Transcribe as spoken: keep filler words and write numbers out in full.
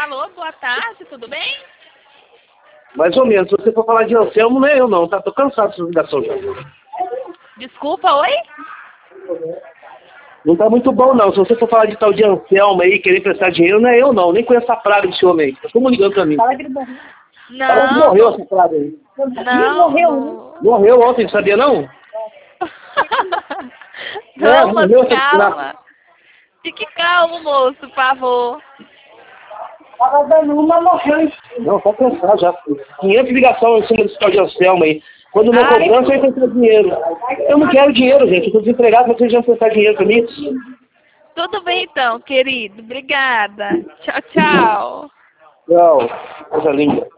Alô, boa tarde, tudo bem? Mais ou menos. Se você for falar de Anselmo, não é eu não, tá? Tô cansado dessa ligação já. Desculpa, oi? Não tá muito bom, não. Se você for falar de tal de Anselmo aí, querer prestar dinheiro, não é eu não. Nem conheço essa praga desse homem aí. Tá todo mundo ligando pra mim. Não, Parece que morreu essa praga aí. não, não. Morreu ontem, sabia não? É, Não, mas morreu essa calma. praga. Fique calmo, moço, por favor. Não, tá cansado já. quinhentas ligações em cima desse tal de Anselmo aí. Quando não é Ai. cobrança, eu encontro dinheiro. Eu não quero dinheiro, gente. Eu tô desempregado, vocês já prestar dinheiro pra mim. Tudo bem então, querido. Obrigada. Tchau, tchau. Não, coisa linda.